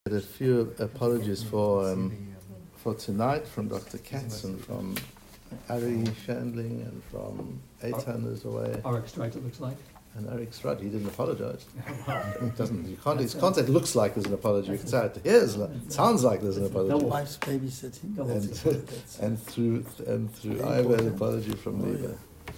A few apologies for tonight from Dr. Katz and from Ari Shandling and from Eitan is away. Arik Streit, it looks like. And Arik Streit, he didn't apologize. It doesn't. You can't say it looks like there's an apology. You can say it sounds like there's an apology. Wife's babysitting. And through I have an apology from Liba.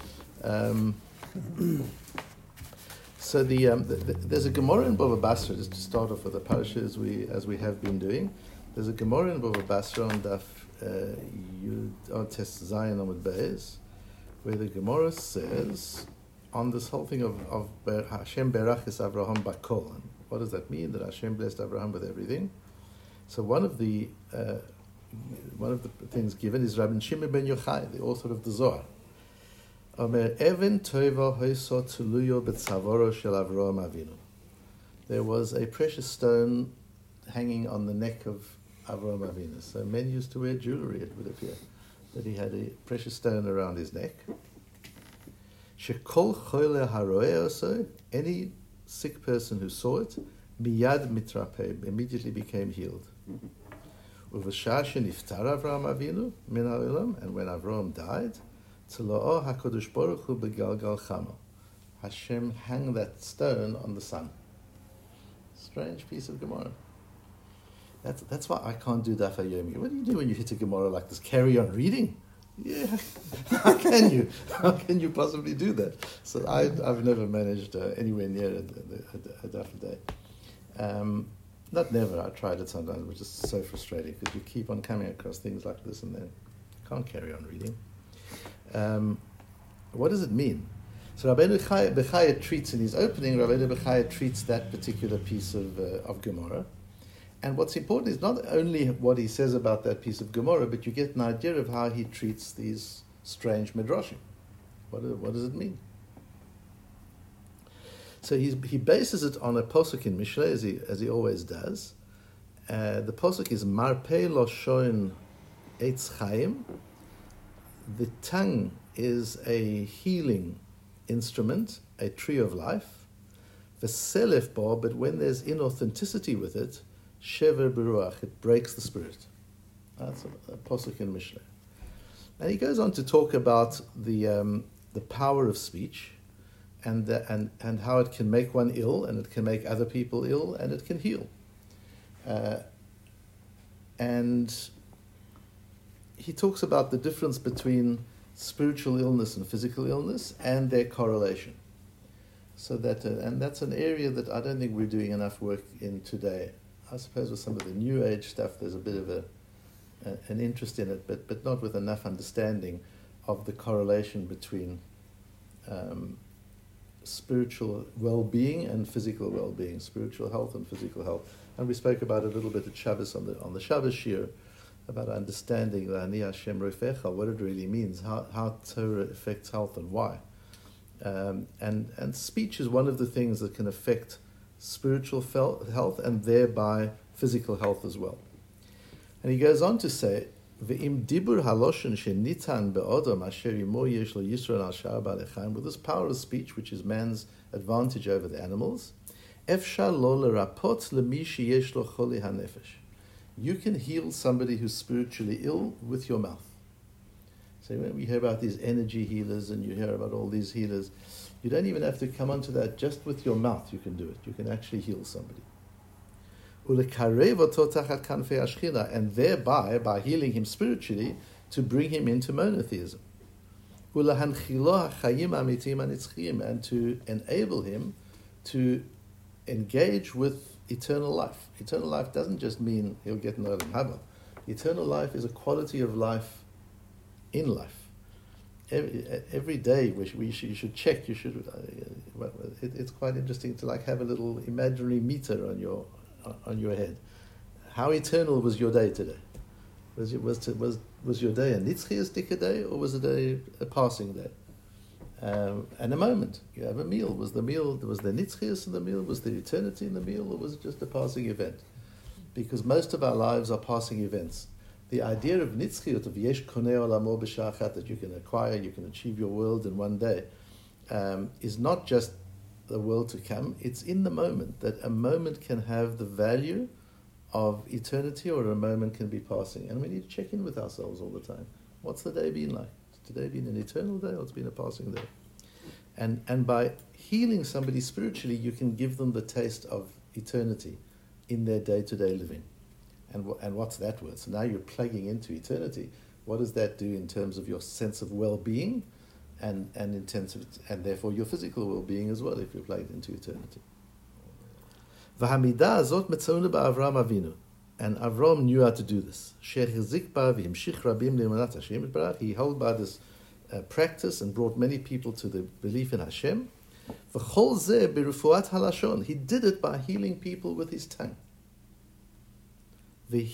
So there's a Gemara in Bava Basra, just to start off with the parasha as we have been doing. There's a Gemara in Bava Basra on Daf Yud Tes Zayin Amud Beis, where the Gemara says on this whole thing of Hashem berachis Avraham bakol. What does that mean? That Hashem blessed Avraham with everything. So one of the things given is Rabbi Shimon ben Yochai, the author of the Zohar. Omer Even Tova Hoiso Tuluyo Betzavoro Shel Avraham Avinu. There was a precious stone hanging on the neck of Avraham Avinu. So men used to wear jewelry, it would appear, that he had a precious stone around his neck. Shekol Choyle Haroeh Oso, any sick person who saw it, miyad mitrapeh, immediately became healed. Uvashah sheniftar Avraham Avinu min ha'olam, and when Avraham died, Tzlo'o HaKadosh Baruch Hu begalgal chama. Hashem hung that stone on the sun. Strange piece of Gemara. That's why I can't do Daf HaYomi. What do you do when you hit a Gemara like this? Carry on reading? Yeah. How can you? How can you possibly do that? So I've never managed anywhere near a Daf a day. Not never. I tried it sometimes, which is so frustrating because you keep on coming across things like this and then you can't carry on reading. What does it mean? So Rabbeinu Bechaya treats in his opening. Rabbeinu Bechaya treats that particular piece of Gemara, and what's important is not only what he says about that piece of Gemara, but you get an idea of how he treats these strange midrashim. What does it mean? So he bases it on a posuk in Mishlei, as he always does. The posuk is Marpei Loshoin Eitz Chaim. The tongue is a healing instrument, a tree of life. V'selef bo, but when there's inauthenticity with it, shever beruach, it breaks the spirit. That's a posuk in Mishnah. And he goes on to talk about the power of speech, and how it can make one ill, and it can make other people ill, and it can heal. And he talks about the difference between spiritual illness and physical illness and their correlation. So that, and that's an area that I don't think we're doing enough work in today. I suppose with some of the New Age stuff, there's a bit of an interest in it, but not with enough understanding of the correlation between spiritual well-being and physical well-being, spiritual health and physical health. And we spoke about it a little bit at Shabbos on the Shabbos Shir, about understanding the Ani Hashem Rofecha, what it really means, how Torah affects health and why. And speech is one of the things that can affect spiritual health and thereby physical health as well. And he goes on to say, V'im dibur haloshen shenitan be'odom asher imo yesh lo yisron al shar ba'alei with this power of speech, which is man's advantage over the animals, efshar lo lerapot lemi sheyesh lo choli hanefesh. You can heal somebody who's spiritually ill with your mouth. So when we hear about these energy healers and you hear about all these healers, you don't even have to come onto that. Just with your mouth you can do it. You can actually heal somebody. And thereby, by healing him spiritually, to bring him into monotheism. And to enable him to engage with eternal life. Eternal life doesn't just mean he'll get an Olam Haba. Eternal life is a quality of life in life. Every day, you should check. It's quite interesting to have a little imaginary meter on your head. How eternal was your day today? Was your day a nitzchias day, or was it a passing day? And a moment. You have a meal. Was the nitzchias in the meal? Was there eternity in the meal? Or was it just a passing event? Because most of our lives are passing events. The idea of nitzchiut, of yesh koneh olamo b'sha'achat, that you can acquire, you can achieve your world in one day, is not just the world to come. It's in the moment, that a moment can have the value of eternity or a moment can be passing. And we need to check in with ourselves all the time. What's the day been like? Has today been an eternal day or it's been a passing day? And by healing somebody spiritually, you can give them the taste of eternity in their day-to-day living. And what's that worth? So now you're plugging into eternity. What does that do in terms of your sense of well-being and therefore your physical well-being as well if you're plugged into eternity? V'hamidah azot metzona ba'Avram Avinu. And Avram knew how to do this. He held by this practice and brought many people to the belief in Hashem. He did it by healing people with his tongue. And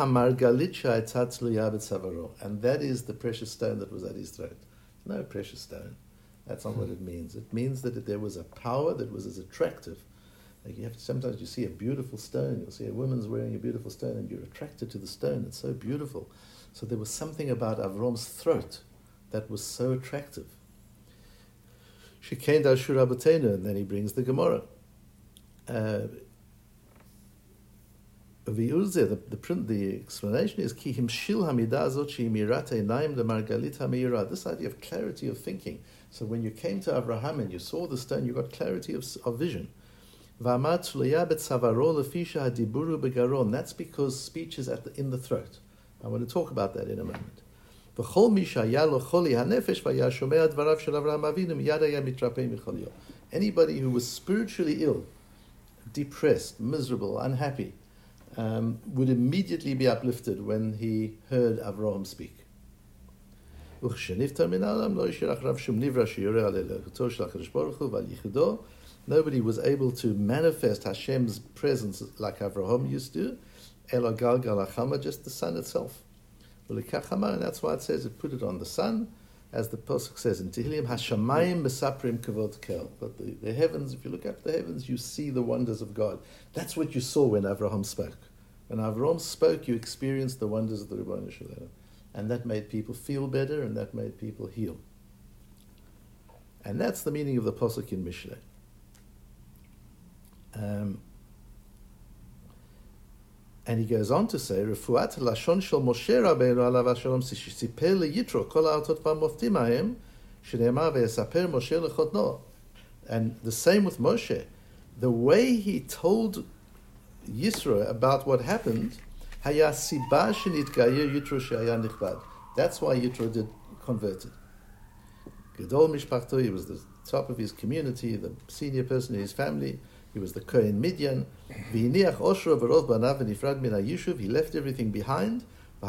that is the precious stone that was at his throat. No precious stone. That's not what it means. It means that there was a power that was as attractive. Like sometimes you see a beautiful stone, you'll see a woman's wearing a beautiful stone and you're attracted to the stone. It's so beautiful. So there was something about Avram's throat that was so attractive. Shekain Dashur Rabbeinu, and then he brings the Gemara. The explanation is Ki himshil hamidah zot sheimirat einayim lemargalit hameira. This idea of clarity of thinking. So when you came to Abraham and you saw the stone, you got clarity of vision. That's because speech is in the throat. I want to talk about that in a moment. Anybody who was spiritually ill, depressed, miserable, unhappy, would immediately be uplifted when he heard Avraham speak. Nobody was able to manifest Hashem's presence like Avraham used to, just the sun itself. And that's why it says it put it on the sun, as the Pasuk says in Tehillim, Hashamayim mesaprim kavod kel. But the heavens, if you look up the heavens, you see the wonders of God. That's what you saw when Avraham spoke. When Avraham spoke, you experienced the wonders of the Rebbeinu Shalom. And that made people feel better, and that made people heal. And that's the meaning of the Pasuk in Mishlei. And he goes on to say, Refuat lashon shel Moshe Rabbeinu alav shalom siper leyitro kol ha'otot v'moftim hahem shene'emar ve'esaper Moshe lechotno. And the same with Moshe. The way he told Yisro about what happened, haya siba shenitgayer Yitro she'aya nichbad. That's why Yitro did converted. Gedol mishpachto, he was the top of his community, the senior person in his family. He was the Kohen Midian. He left everything behind.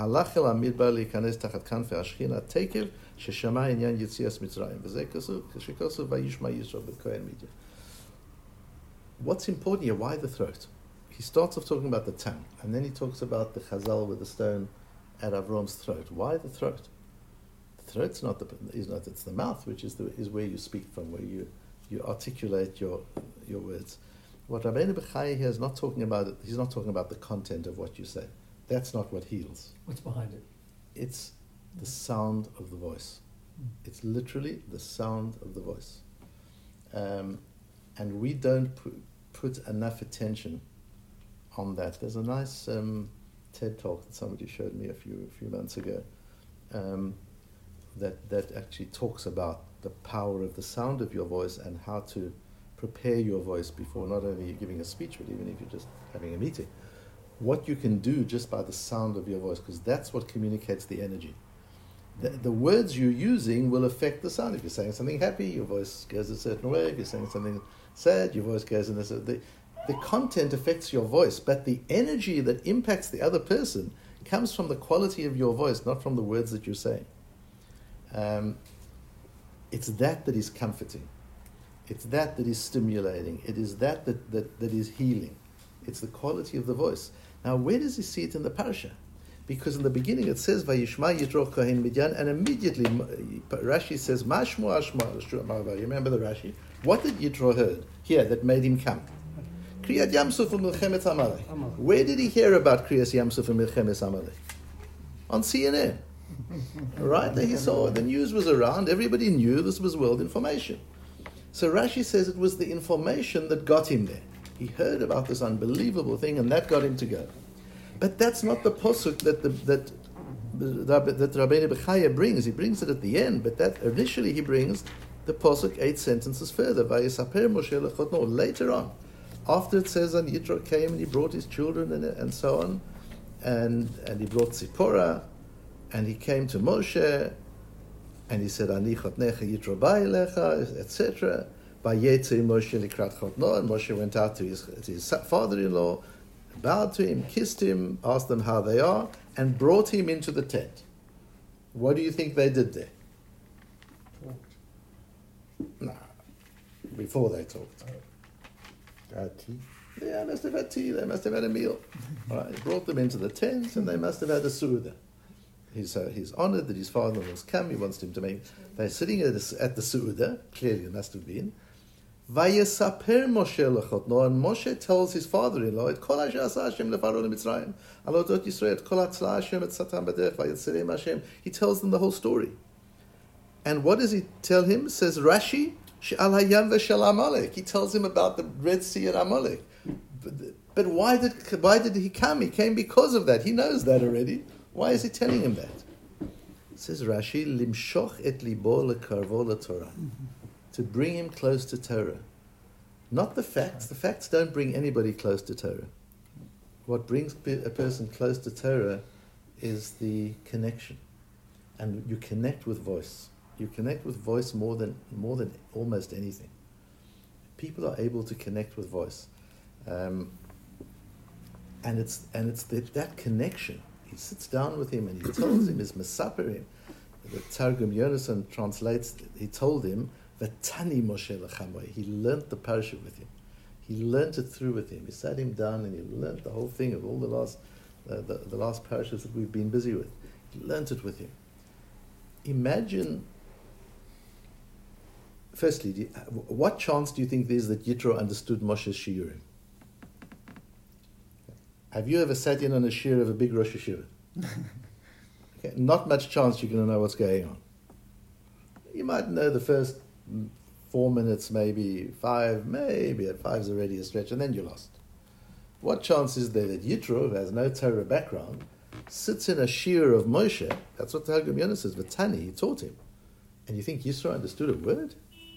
What's important here? Why the throat? He starts off talking about the tongue, and then he talks about the chazal with the stone at Avram's throat. Why the throat? The throat's it's the mouth, which is where you speak from, where you articulate your words. What Rabbeinu Bechai here is not talking about, he's not talking about the content of what you say. That's not what heals. What's behind it? It's the sound of the voice. It's literally the sound of the voice. And we don't put enough attention on that. There's a nice TED talk that somebody showed me a few months ago that actually talks about the power of the sound of your voice and how to prepare your voice before not only giving a speech, but even if you're just having a meeting. What you can do just by the sound of your voice, because that's what communicates the energy. The words you're using will affect the sound. If you're saying something happy, your voice goes a certain way. If you're saying something sad, your voice goes in a certain... The content affects your voice, but the energy that impacts the other person comes from the quality of your voice, not from the words that you're saying. It's that is comforting. It's that is stimulating. It is that is healing. It's the quality of the voice. Now, where does he see it in the parasha? Because in the beginning it says, Vayishma Yitro Kohen Midyan, and immediately Rashi says, Mashmo Ashma. You remember the Rashi? What did Yitro heard here that made him come? Kriyat Yamsuf u'Milchemet Amalek. Where did he hear about Kriyat Yamsuf u'Milchemet Amalek? On CNN. Right? There he saw the news was around. Everybody knew this was world information. So Rashi says it was the information that got him there. He heard about this unbelievable thing, and that got him to go. But that's not the posuk that Rabbeinu Bechaya brings. He brings it at the end, but that initially he brings the posuk 8 sentences further. Vayisaper Moshe lechotno. Later on, after it says, and Yitro came and he brought his children and so on, and he brought Zipporah, and he came to Moshe, and he said, Ani chotnecha Yitro ba'elecha, etc. Vayetze Moshe likrat chotno, and Moshe went out to his father-in-law, bowed to him, kissed him, asked them how they are, and brought him into the tent. What do you think they did there? Talked. No, before they talked. Tea. Yeah, they must have had tea, they must have had a meal. All right, he brought them into the tent, and they must have had a suda. He's honored that his father-in-law's come, he wants him to make... They're sitting at the suda, clearly it must have been. Vayesaper Moshe lechotno, and Moshe tells his father-in-law, "Et kol asher asa Hashem lefaro leMitzrayim, al odot Yisrael, et kol hatzla Hashem et satam b'derech vayetzirem Hashem." He tells them the whole story. And what does he tell him? Says Rashi, she'al hayam v'shel Amalek. He tells him about the Red Sea and Amalek. But why did he come? He came because of that. He knows that already. Why is he telling him that? It says Rashi, limshoch et libo lekarvo leTorah. To bring him close to Torah. Not the facts. The facts don't bring anybody close to Torah. What brings a person close to Torah is the connection. And you connect with voice. You connect with voice more than almost anything. People are able to connect with voice. And it's that connection. He sits down with him and he tells him, his mesaper him. The Targum Yonason translates, he told him, Vatani Moshe Lechamoi. He learnt the parasha with him. He learnt it through with him. He sat him down and he learnt the whole thing of all the last parashas that we've been busy with. He learnt it with him. Imagine, firstly, what chance do you think there is that Yitro understood Moshe's shiurim? Have you ever sat in on a shiur of a big Rosh Yeshiva? Okay, not much chance you're going to know what's going on. You might know the first 4 minutes, maybe 5, maybe at 5's already a stretch, and then you're lost. What chance is there that Yitro, who has no Torah background, sits in a shiur of Moshe? That's what Targum Yonah says, Vatani, he taught him. And you think Yisro understood a word?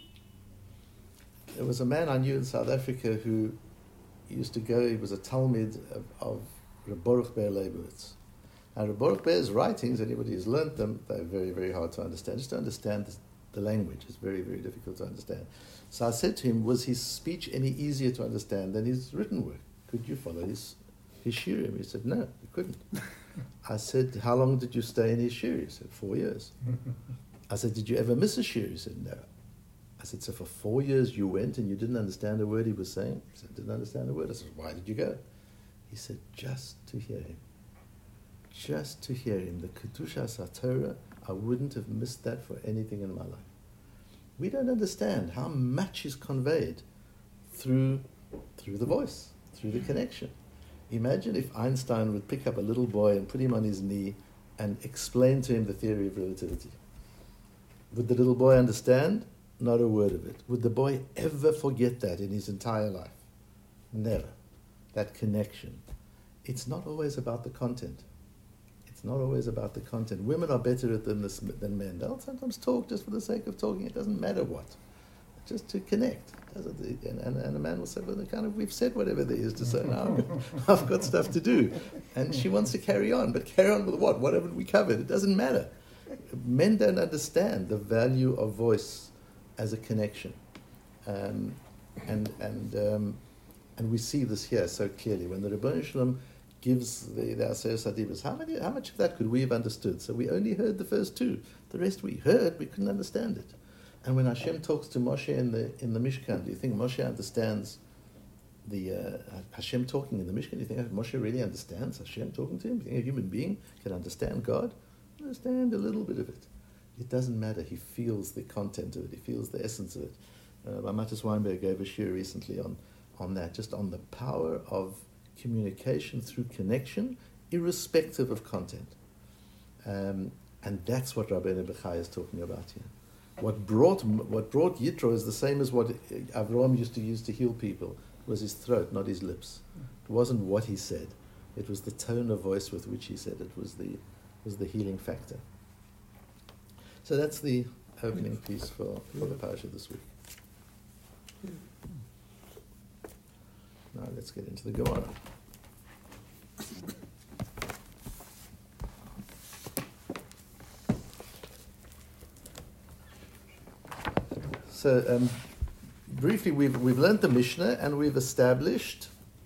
There was a man I knew in South Africa who used to go, he was a Talmid of Reb Baruch Ber Leibowitz. And Reb Baruch Ber's writings, anybody who's learnt them, they're very, very hard to understand. Just to understand the language is very, very difficult to understand. So I said to him, was his speech any easier to understand than his written work? Could you follow his shiurim? He said, no, you couldn't. I said, how long did you stay in his shiur? He said, 4 years. I said, did you ever miss a shiur? He said, no. I said, so for 4 years you went and you didn't understand a word he was saying? He said, didn't understand a word. I said, why did you go? He said, just to hear him. Just to hear him. The Kedushas HaTorah, I wouldn't have missed that for anything in my life. We don't understand how much is conveyed through the voice, through the connection. Imagine if Einstein would pick up a little boy and put him on his knee and explain to him the theory of relativity. Would the little boy understand? Not a word of it. Would the boy ever forget that in his entire life? Never. That connection. It's not always about the content. It's not always about the content. Women are better at than than men. They'll sometimes talk just for the sake of talking. It doesn't matter what. Just to connect. And a man will say, well, we've said whatever there is to say. Now I've got stuff to do. And she wants to carry on. But carry on with what? What haven't we covered? It doesn't matter. Men don't understand the value of voice as a connection. And we see this here so clearly. When the Rebbeinu Shalom gives the Aseret Adibus, how much of that could we have understood? So we only heard the first 2. The rest we heard, we couldn't understand it. And when Hashem talks to Moshe in the Mishkan, do you think Moshe understands the Hashem talking in the Mishkan? Do you think Moshe really understands Hashem talking to him? Do you think a human being can understand God? Understand a little bit of it. It doesn't matter. He feels the content of it. He feels the essence of it. Matis Weinberg gave a shiur recently on that, just on the power of communication through connection, irrespective of content. And that's what Rabbeinu Bechai is talking about here. What brought Yitro is the same as what Avraham used to use to heal people. It was his throat, not his lips. It wasn't what he said. It was the tone of voice with which he said it was the healing factor. So that's the opening piece for the parasha this week. Now let's get into the Gemara. So briefly, we've learned the Mishnah and we've established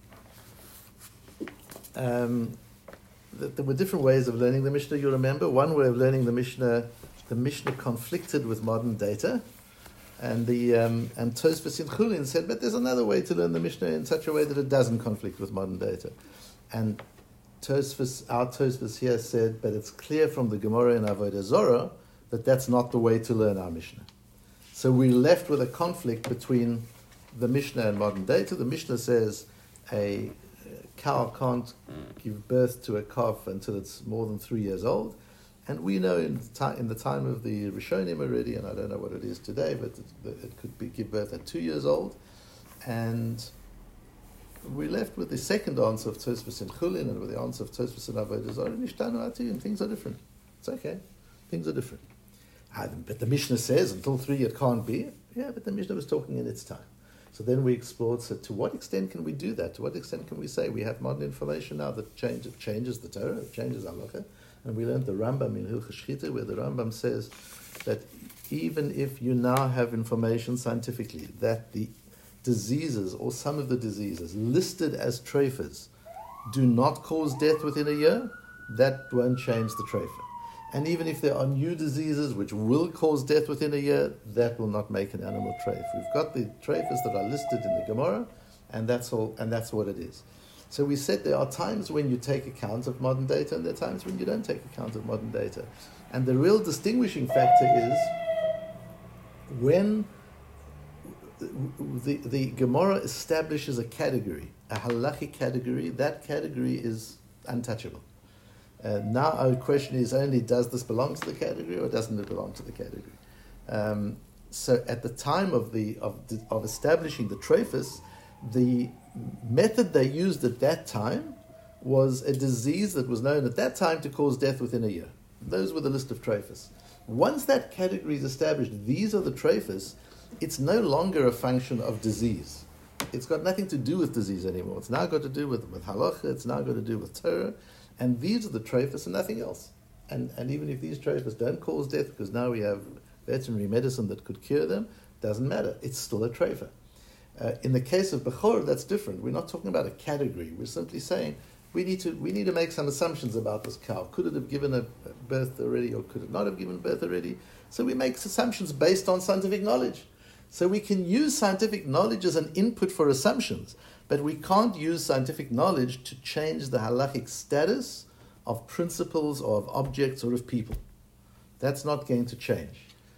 that there were different ways of learning the Mishnah. You remember one way of learning the Mishnah conflicted with modern data, and Tosfos in Chulin said, but there's another way to learn the Mishnah in such a way that it doesn't conflict with modern data. And our Tosfos here said, but it's clear from the Gemara in Avodah Zorah that that's not the way to learn our Mishnah. So we're left with a conflict between the Mishnah and modern data. The Mishnah says a cow can't give birth to a calf until it's more than 3 years old. And we know in the time of the Rishonim already, and I don't know what it is today, but it could give birth at 2 years old. And we're left with the second answer of Tosfos in Chulin and with the answer of Tosfos in Avodah Zarah, and things are different. It's okay. Things are different. But the Mishnah says until 3 it can't be. Yeah, but the Mishnah was talking in its time. So then we explored, so to what extent can we do that? To what extent can we say we have modern information now that changes the Torah, it changes halacha? And we learned the Rambam in Hilchos Shchita, where the Rambam says that even if you now have information scientifically that the diseases or some of the diseases listed as treifas do not cause death within a year, that won't change the treifa. And even if there are new diseases which will cause death within a year, that will not make an animal treif. We've got the treifas that are listed in the Gemara, and that's all, and that's what it is. So we said there are times when you take account of modern data, and there are times when you don't take account of modern data. And the real distinguishing factor is when the Gemara establishes a category, a halachic category, that category is untouchable. Now our question is only, does this belong to the category or doesn't it belong to the category? So at the time of establishing the treifas, the method they used at that time was a disease that was known at that time to cause death within a year. Those were the list of treifas. Once that category is established, these are the treifas, it's no longer a function of disease. It's got nothing to do with disease anymore. It's now got to do with halacha, it's now got to do with Torah, and these are the treifas and nothing else. And even if these treifas don't cause death, because now we have veterinary medicine that could cure them, doesn't matter. It's still a treifa. In the case of Bechor, that's different. We're not talking about a category. We're simply saying we need to make some assumptions about this cow. Could it have given a birth already, or could it not have given birth already? So we make assumptions based on scientific knowledge. So we can use scientific knowledge as an input for assumptions, but we can't use scientific knowledge to change the halachic status of principles or of objects or of people. That's not going to change.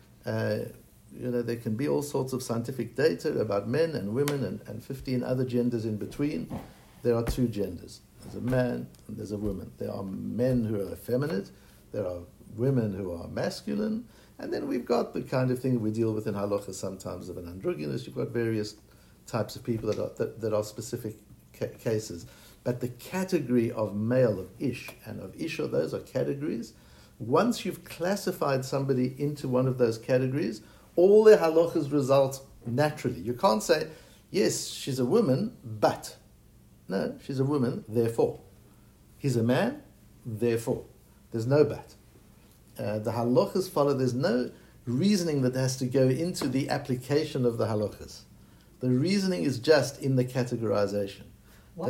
There can be all sorts of scientific data about men and women and 15 other genders in between. There are two genders. There's a man and there's a woman. There are men who are effeminate. There are women who are masculine. And then we've got the kind of thing we deal with in halacha sometimes of an androgynous. You've got various types of people that are specific cases. But the category of male, of ish, and of isha, those are categories. Once you've classified somebody into one of those categories, all their halachas result naturally. You can't say, yes, she's a woman, but. No, she's a woman, therefore. He's a man, therefore. There's no but. The halachas follow. There's no reasoning that has to go into the application of the halachas. The reasoning is just in the categorization. Why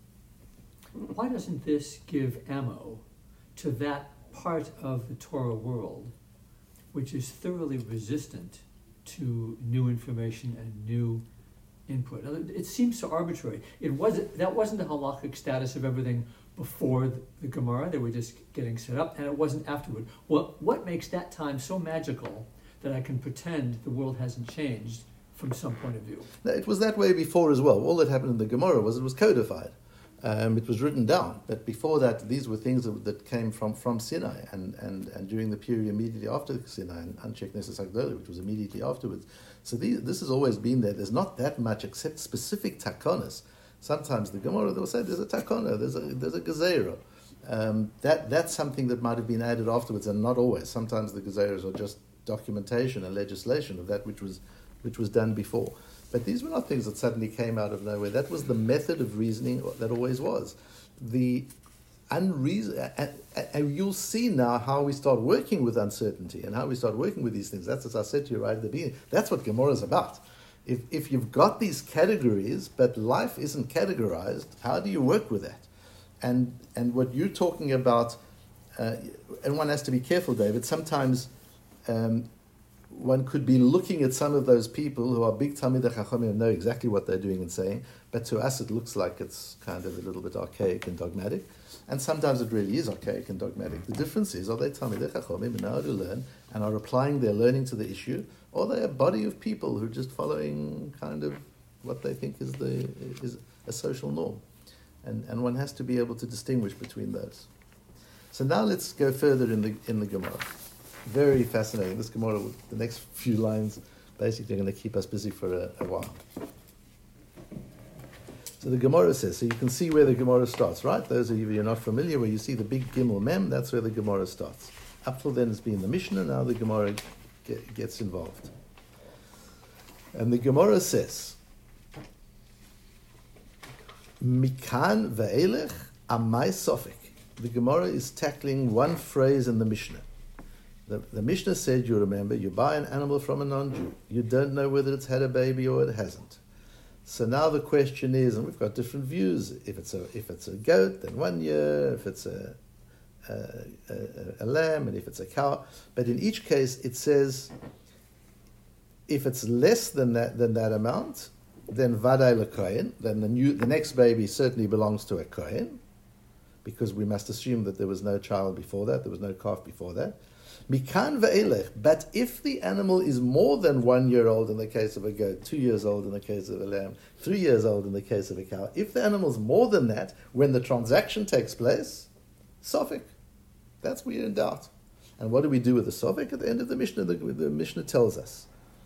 doesn't this give ammo to that part of the Torah world which is thoroughly resistant to new information and new input? It seems so arbitrary. That wasn't the halachic status of everything before the Gemara. They were just getting set up, and it wasn't afterward. Well, what makes that time so magical that I can pretend the world hasn't changed from some point of view? No, it was that way before as well. All that happened in the Gemara was it was codified. It was written down. But before that, these were things that came from Sinai, and during the period immediately after Sinai, and Anshe Knesset Hagdolah, which was immediately afterwards. So this has always been there. There's not that much, except specific takanas. Sometimes the Gemara will say there's a takana, there's a gezerah. That's something that might have been added afterwards, and not always. Sometimes the gezerahs are just documentation and legislation of that which was done before. But these were not things that suddenly came out of nowhere. That was the method of reasoning that always was. The unreason, and you'll see now how we start working with uncertainty and how we start working with these things. That's, as I said to you right at the beginning, that's what Gemara is about. If you've got these categories, but life isn't categorized, how do you work with that? And what you're talking about, and one has to be careful, David, sometimes one could be looking at some of those people who are big Talmidei Chachamim and know exactly what they're doing and saying, but to us it looks like it's kind of a little bit archaic and dogmatic. And sometimes it really is archaic and dogmatic. The difference is, are they Talmidei Chachamim and know how to learn and are applying their learning to the issue, or are they a body of people who are just following kind of what they think is a social norm? And one has to be able to distinguish between those. So now let's go further in the Gemara. Very fascinating. This Gemara, the next few lines, basically are going to keep us busy for a while. So the Gemara says, so you can see where the Gemara starts, right? Those of you who are not familiar, where you see the big Gimel Mem, that's where the Gemara starts. Up till then it's been the Mishnah, now the Gemara gets involved. And the Gemara says, Mikan ve'elech amai sofik. The Gemara is tackling one phrase in the Mishnah. The Mishnah said, you remember, you buy an animal from a non-Jew. You don't know whether it's had a baby or it hasn't. So now the question is, and we've got different views, if it's a goat, then 1 year, if it's a lamb, and if it's a cow. But in each case, it says, if it's less than that amount, then vaday lekohen, then the next baby certainly belongs to a kohen, because we must assume that there was no child before that, there was no calf before that. Mikan ve'elech, but if the animal is more than 1 year old in the case of a goat, 2 years old in the case of a lamb, 3 years old in the case of a cow, if the animal's more than that, when the transaction takes place, sofik. That's where you're in doubt. And what do we do with the sofik? At the end of the Mishnah, the Mishnah tells us,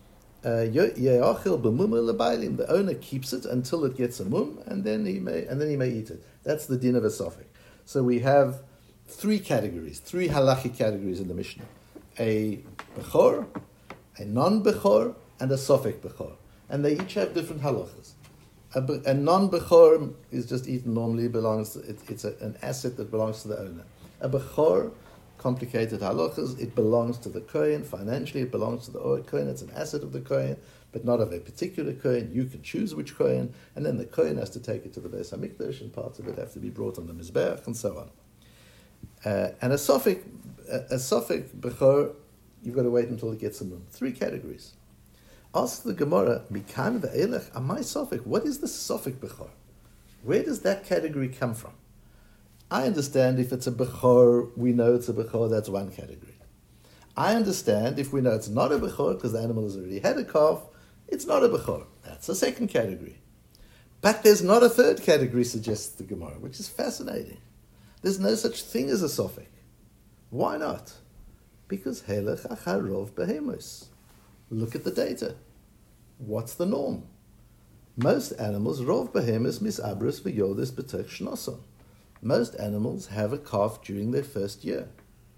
the owner keeps it until it gets a mum, and then he may eat it. That's the din of a sofik. So we have three halachic categories in the Mishnah: a bechor, a non-bechor, and a sofik bechor, and they each have different halachas. A non-bechor is just eaten normally; it's an asset that belongs to the owner. A bechor, complicated halachas, it belongs to the kohen. Financially, it belongs to the kohen. It's an asset of the kohen, but not of a particular kohen. You can choose which kohen, and then the kohen has to take it to the Beis Hamikdash, and parts of it have to be brought on the mizbeach, and so on. And a sofik bechor, you've got to wait until it gets a mum. Three categories. Ask the Gemara, Mikan ve'elech amai sofik. What is the sofik bechor? Where does that category come from? I understand if it's a bechor, we know it's a bechor, that's one category. I understand if we know it's not a bechor, because the animal has already had a calf, it's not a bechor. That's a second category. But there's not a third category, suggests the Gemara, which is fascinating. There's no such thing as a sofik. Why not? Because helech acharov behemos. Look at the data. What's the norm? Most animals, rov behemos misabris v'yodes b'tech shnoson. Most animals have a calf during their first year.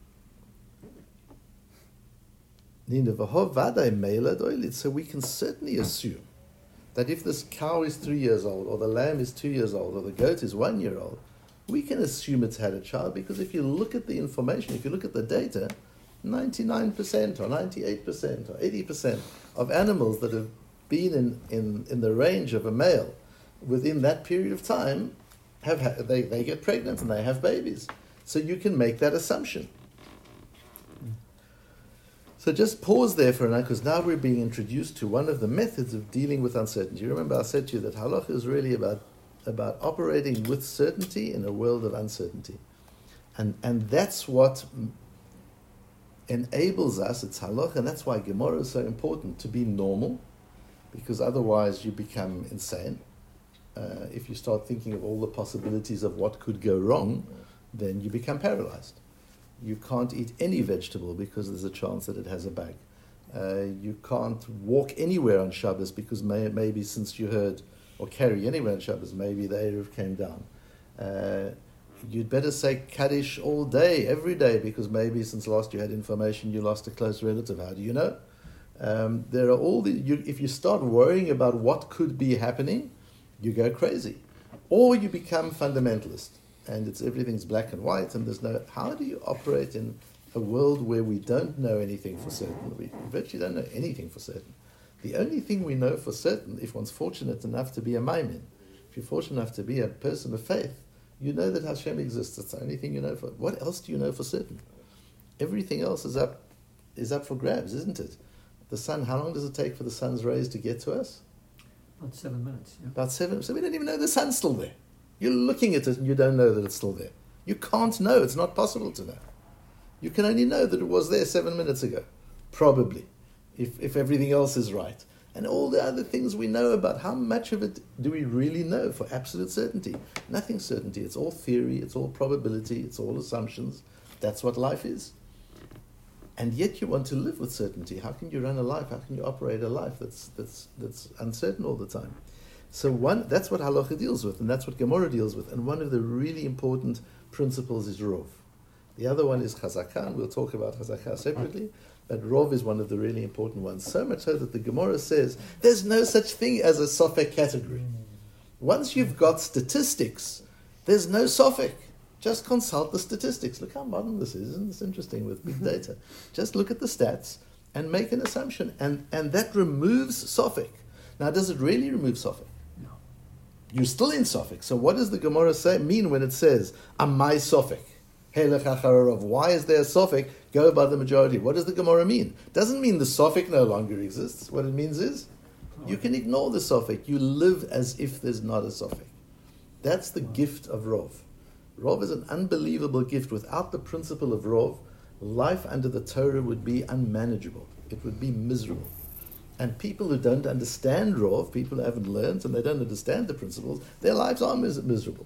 So we can certainly assume that if this cow is 3 years old, or the lamb is 2 years old, or the goat is 1 year old, we can assume it's had a child, because if you look at the information, if you look at the data, 99% or 98% or 80% of animals that have been in the range of a male within that period of time they get pregnant and they have babies. So you can make that assumption. So just pause there for a minute, because now we're being introduced to one of the methods of dealing with uncertainty. Remember I said to you that halacha is really about operating with certainty in a world of uncertainty. And that's what enables us, it's halacha, and that's why Gemara is so important, to be normal, because otherwise you become insane. If you start thinking of all the possibilities of what could go wrong, then you become paralyzed. You can't eat any vegetable because there's a chance that it has a bug. You can't walk anywhere on Shabbos because maybe since you heard or carry anywhere on Shabbos, maybe the Eruv came down. You'd better say Kaddish all day, every day, because maybe since last you had information you lost a close relative. How do you know? There are all if you start worrying about what could be happening, you go crazy. Or you become fundamentalist, and everything's black and white, and there's no... How do you operate in a world where we don't know anything for certain? We virtually don't know anything for certain. The only thing we know for certain, if one's fortunate enough to be a maimin, if you're fortunate enough to be a person of faith, you know that Hashem exists. That's the only thing you know for... What else do you know for certain? Everything else is up for grabs, isn't it? The sun, how long does it take for the sun's rays to get to us? About 7 minutes, yeah. About 7, so we don't even know the sun's still there. You're looking at it and you don't know that it's still there. You can't know, it's not possible to know. You can only know that it was there 7 minutes ago, probably, if everything else is right. And all the other things we know about, how much of it do we really know for absolute certainty? Nothing certainty, it's all theory, it's all probability, it's all assumptions. That's what life is. And yet you want to live with certainty. How can you run a life? How can you operate a life that's uncertain all the time? So that's what halacha deals with, and that's what Gemara deals with. And one of the really important principles is rov. The other one is chazakah, and we'll talk about chazakah separately. But rov is one of the really important ones. So much so that the Gemara says there's no such thing as a sofek category. Once you've got statistics, there's no sofek. Just consult the statistics. Look how modern this is. Isn't this interesting with big data? Just look at the stats and make an assumption. And that removes sofek. Now, does it really remove sofek? No. You're still in sofek. So what does the Gemara mean when it says, amai sofek? Why is there a sofek? Go by the majority. What does the Gemara mean? Doesn't mean the sofek no longer exists. What it means is, you can ignore the sofek. You live as if there's not a sofek. That's the gift of rov. Rov is an unbelievable gift. Without the principle of rov, life under the Torah would be unmanageable. It would be miserable. And people who don't understand rov, people who haven't learned and they don't understand the principles, their lives are miserable.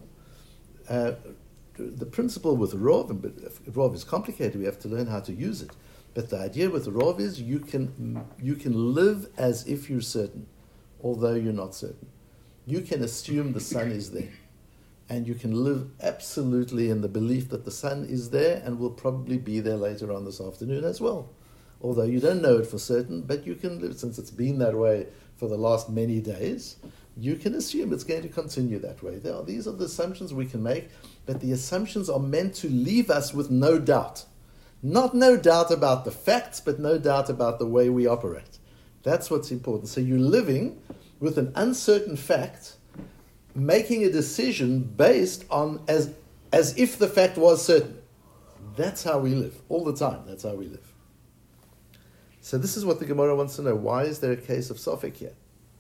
The principle with rov, and rov is complicated, we have to learn how to use it. But the idea with rov is you can live as if you're certain, although you're not certain. You can assume the sun is there. And you can live absolutely in the belief that the sun is there and will probably be there later on this afternoon as well. Although you don't know it for certain, but you can live, since it's been that way for the last many days, you can assume it's going to continue that way. These are the assumptions we can make, but the assumptions are meant to leave us with no doubt. Not no doubt about the facts, but no doubt about the way we operate. That's what's important. So you're living with an uncertain fact, making a decision based on as if the fact was certain. That's how we live, all the time. That's how we live. So this is what the Gemara wants to know. Why is there a case of sofek here?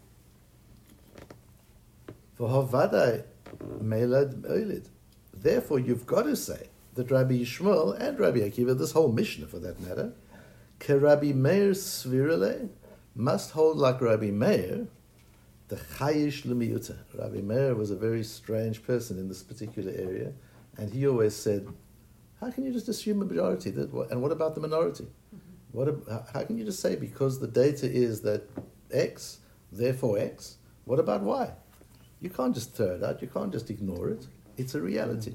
For Havadai Melad Oilid. Therefore, you've got to say that Rabbi Yishmael and Rabbi Akiva, this whole Mishnah for that matter, Ke Rabbi Meir Svirele, must hold like Rabbi Meir, the chayish l'miyuta. Rabbi Meir was a very strange person in this particular area, and he always said, how can you just assume a majority? And what about the minority? How can you just say because the data is that X, therefore X, what about Y? You can't just throw it out, you can't just ignore it. It's a reality.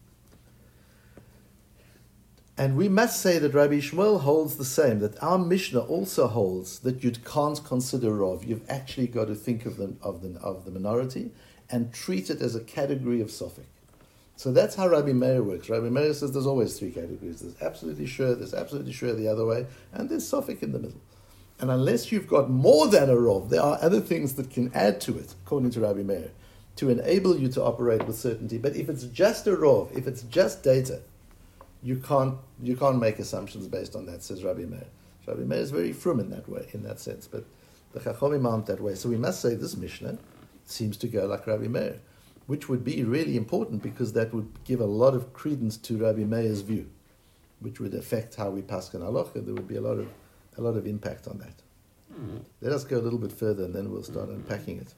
And we must say that Rabbi Shmuel holds the same, that our Mishnah also holds that you can't consider Rov. You've actually got to think of the minority and treat it as a category of sofek. So that's how Rabbi Meir works. Rabbi Meir says there's always three categories. There's absolutely sure the other way, and there's sofek in the middle. And unless you've got more than a Rov, there are other things that can add to it, according to Rabbi Meir, to enable you to operate with certainty. But if it's just a Rov, if it's just data, you can't make assumptions based on that, says Rabbi Meir. Rabbi Meir is very frum in that way, in that sense, but the Chachamim aren't that way. So we must say this Mishnah seems to go like Rabbi Meir, which would be really important because that would give a lot of credence to Rabbi Meir's view, which would affect how we paskin halacha. There would be a lot of impact on that. Mm-hmm. Let us go a little bit further and then we'll start unpacking it.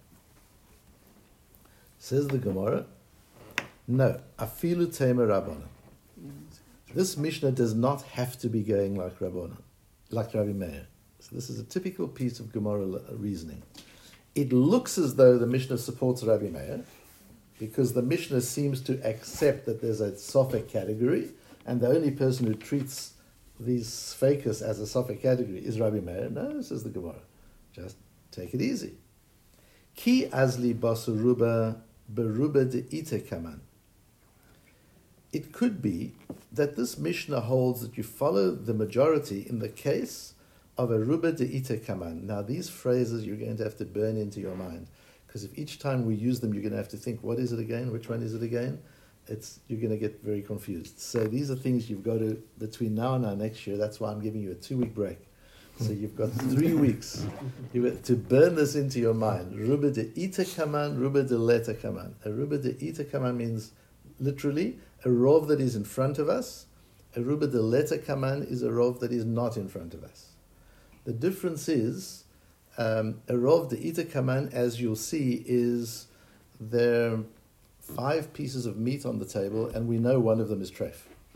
Says the Gemara, no, afilu tema Rabbanan. This Mishnah does not have to be going like Rabbanan, like Rabbi Meir. So this is a typical piece of Gemara reasoning. it looks as though the Mishnah supports Rabbi Meir, because the Mishnah seems to accept that there's a Sofek category, and the only person who treats these Sfekas as a Sofek category is Rabbi Meir. No, says the Gemara. Just take it easy. Ki azli basuruba beruba de ite kaman. It could be that this Mishnah holds that you follow the majority in the case of a ruba de ite kaman. Now, these phrases you're going to have to burn into your mind, because if each time we use them, you're going to have to think, what is it again? Which one is it again? You're going to get very confused. So these are things you've got to, between now and our next year, that's why I'm giving you a 2-week break. So you've got 3 weeks to burn this into your mind. Ruba de ite kaman, ruba de leta kaman. A ruba de ite kaman means literally a rov that is in front of us. A ruba de leta kaman is a rov that is not in front of us. The difference is, a rov de ite kaman, as you'll see, is there are 5 pieces of meat on the table, and we know one of them is treif.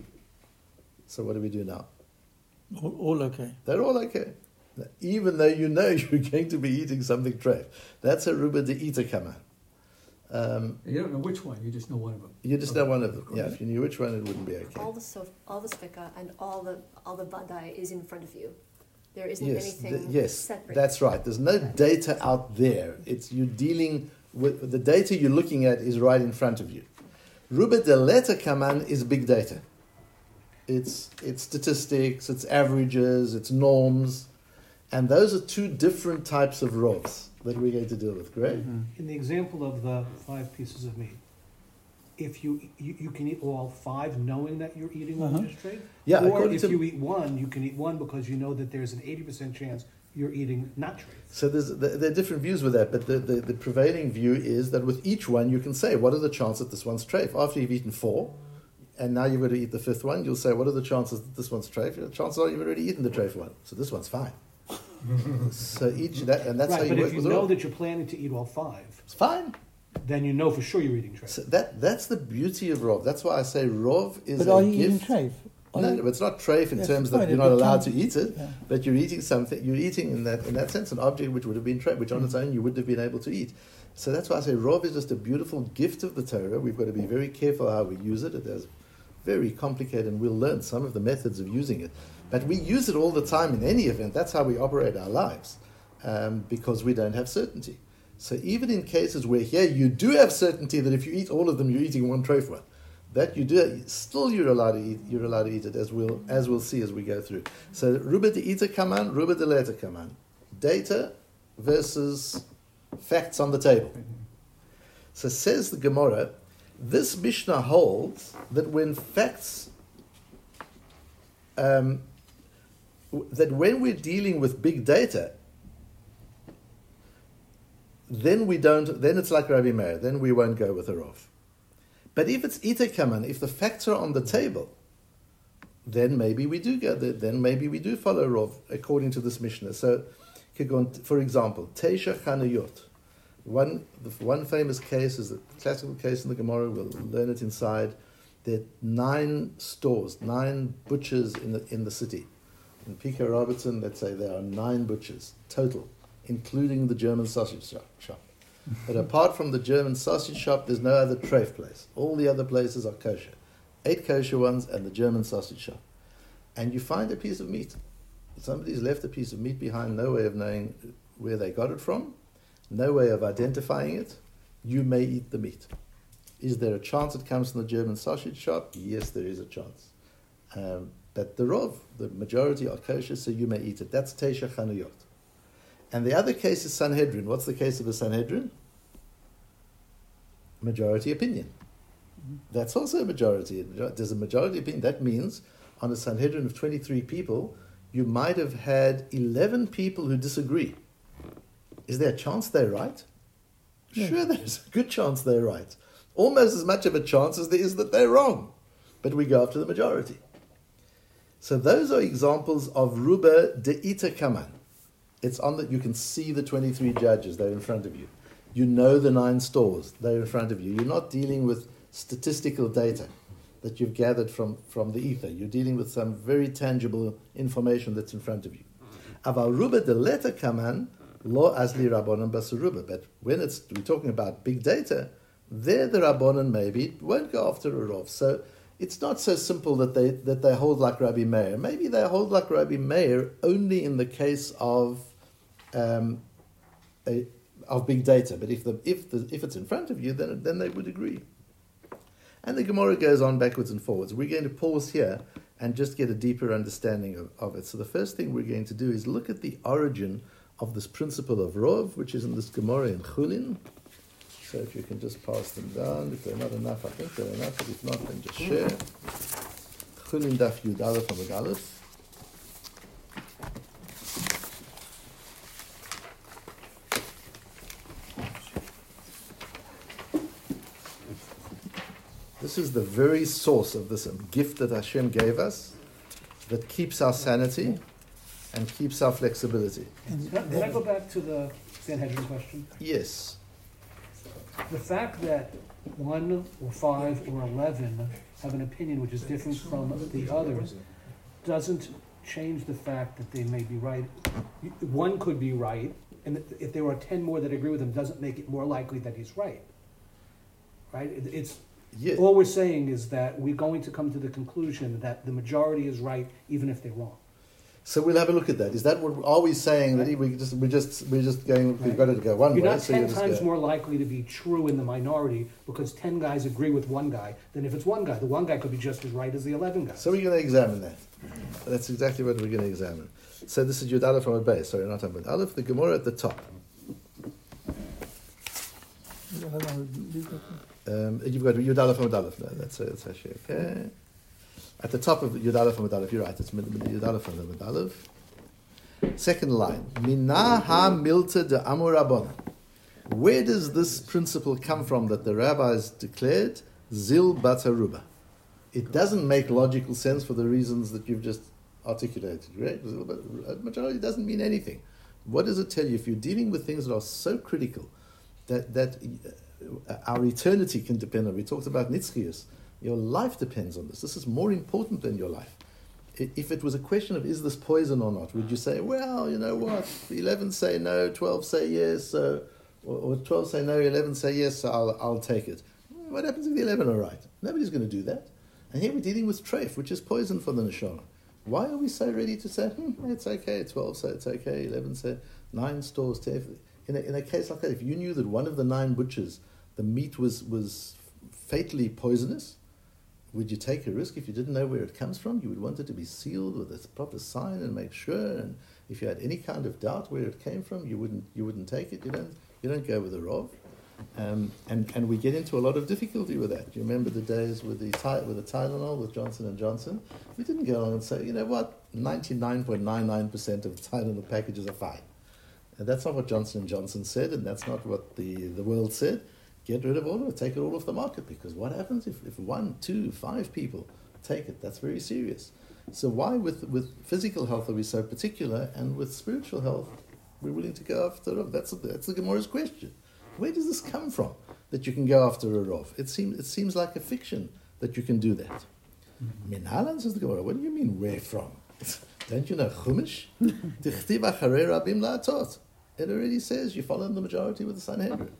So what do we do now? All okay. They're all okay. Even though you know you're going to be eating something treif. That's a ruba de ite kaman. You don't know which one, you just know one of them. You just know one of them. Yeah, if you knew which one, it wouldn't be okay. All the sveka and all the vadai is in front of you. There isn't Yes, anything separate. that's right. There's no data out there. It's you dealing with the data you're looking at is right in front of you. Ruba de leta kaman is big data. It's statistics, it's averages, it's norms, and those are 2 different types of rovs that we're going to deal with. Great. Mm-hmm. In the example of the 5 pieces of meat, if you can eat all 5 knowing that you're eating one dish tray, Yeah, or according if to- you eat one, you can eat one because you know that there's an 80% chance you're eating not tray. So there are different views with that, but the prevailing view is that with each one you can say, what are the chances that this one's treif? After you've eaten 4, and now you've got to eat the 5th one, you'll say, what are the chances that this one's treif? The chances are you've already eaten the treif one, so this one's fine. So and that's Right, how you but work if you with know all. that you're planning to eat all 5, It's fine. then you know for sure you're eating tray. So that's the beauty of rov. That's why I say rov is But a are you eating gift. treif? No, it's not treif in Yes, terms fine, that you're it not allowed becomes- to eat it, yeah. but you're eating something. You're eating in that sense an object which would have been treif, which on its own you wouldn't have been able to eat. So that's why I say rov is just a beautiful gift of the Torah. We've got to be very careful how we use it. It is very complicated, and we'll learn some of the methods of using it. But we use it all the time in any event. That's how we operate our lives, because we don't have certainty. So even in cases where here you do have certainty that if you eat all of them, you're eating one treif one. That you do, still you're allowed to eat. You're allowed to eat it, as we'll see as we go through. So ruba de ite kaman, ruba de leta kaman, data versus facts on the table. So says the Gemara, this Mishnah holds that when facts, that when we're dealing with big data, then it's like Rabbi Meir. Then we won't go with a rov. But if it's ite kaman, if the facts are on the table, then maybe we do go there. Then maybe we do follow rov according to this Mishnah. So, for example, Teisha Chanayot. One famous case is the classical case in the Gemara. We'll learn it inside. There are 9 stores, 9 butchers in the city. In P.K. Robertson, let's say there are 9 butchers total, including the German sausage shop. But apart from the German sausage shop, there's no other treif place. All the other places are kosher. 8 kosher ones and the German sausage shop. And you find a piece of meat. Somebody's left a piece of meat behind, no way of knowing where they got it from, no way of identifying it. You may eat the meat. Is there a chance it comes from the German sausage shop? Yes, there is a chance. But the rov, the majority are kosher, so you may eat it. That's Teisha Chanuyot. And the other case is Sanhedrin. What's the case of the Sanhedrin? Majority opinion. That's also a majority. There's a majority opinion. That means on a Sanhedrin of 23 people, you might have had 11 people who disagree. Is there a chance they're right? Yeah. Sure, there's a good chance they're right. Almost as much of a chance as there is that they're wrong. But we go after the majority. So those are examples of Ruba de Ita Kaman. It's on that you can see the 23 judges, they're in front of you. You know the 9 stores, they're in front of you. You're not dealing with statistical data that you've gathered from the ether. You're dealing with some very tangible information that's in front of you. Aval Ruba de Leta Kaman, Lo asli rabbanon basaruba. But when we're talking about big data, there the rabbanon maybe won't go after a rov. So it's not so simple that they hold like Rabbi Meir. Maybe they hold like Rabbi Meir only in the case of big data. But if it's in front of you, then they would agree. And the Gemara goes on backwards and forwards. We're going to pause here and just get a deeper understanding of it. So the first thing we're going to do is look at the origin of this principle of Rov, which is in this Gemara in Chulin. So if you can just pass them down. If they're not enough, I think they're enough, but if not, then just share. Chulin Daf Yud Aleph Amud Aleph. This is the very source of this gift that Hashem gave us that keeps our sanity and keeps our flexibility. Can I go back to the Sanhedrin question? Yes. The fact that 1 or 5 or 11 have an opinion which is different from the others doesn't change the fact that they may be right. One could be right, and if there are 10 more that agree with him, doesn't make it more likely that he's right. Right? It's Yeah. all we're saying is that we're going to come to the conclusion that the majority is right, even if they're wrong. So we'll have a look at that. Is that what are we saying that we're just going? We've got to go one You're way. not so 10 you just times go. more likely to be true in the minority because 10 guys agree with one guy than if it's one guy. The one guy could be just as right as the 11 guys. So we're going to examine that. That's exactly what we're going to examine. So this is Yud Aleph from a base. Sorry, not Amud Aleph. The Gemara at the top. You've got Yud Aleph Amud Aleph. No, that's actually okay. At the top of Yud Aleph Amud Aleph, you're right. It's Yud Aleph Amud Aleph. Second line. Mina ha milta de amur rabbanan. Where does this principle come from that the rabbis declared? Zil bat haruba. It doesn't make logical sense for the reasons that you've just articulated. Right? Majority doesn't mean anything. What does it tell you? If you're dealing with things that are so critical that our eternity can depend on. We talked about Nitzchias. Your life depends on this. This is more important than your life. If it was a question of is this poison or not, would you say, well, you know what, 11 say no, 12 say yes, or 12 say no, 11 say yes, so I'll take it. What happens if the 11 are right? Nobody's going to do that. And here we're dealing with treif, which is poison for the neshama. Why are we so ready to say, it's okay, 12 say it's okay, 11 say, 9 stores, 10. In a case like that, if you knew that one of the 9 butchers, the meat was fatally poisonous, would you take a risk if you didn't know where it comes from? You would want it to be sealed with a proper sign and make sure. And if you had any kind of doubt where it came from, you wouldn't take it. You don't go with a rov. And we get into a lot of difficulty with that. You remember the days with the Tylenol with Johnson & Johnson? We didn't go along and say, you know what, 99.99% of Tylenol packages are fine. And that's not what Johnson & Johnson said, and that's not what the world said. Get rid of all of it, take it all off the market, because what happens if 1, 2, 5 people take it? That's very serious. So why with physical health are we so particular, and with spiritual health we're willing to go after a rov? That's the Gemara's question. Where does this come from that you can go after a rov? It seems like a fiction that you can do that. Minalan, says the Gemara. What do you mean where from? Don't you know Chumash? Tichtiv acharei rabim la'atot. It already says you follow the majority with the Sanhedrin.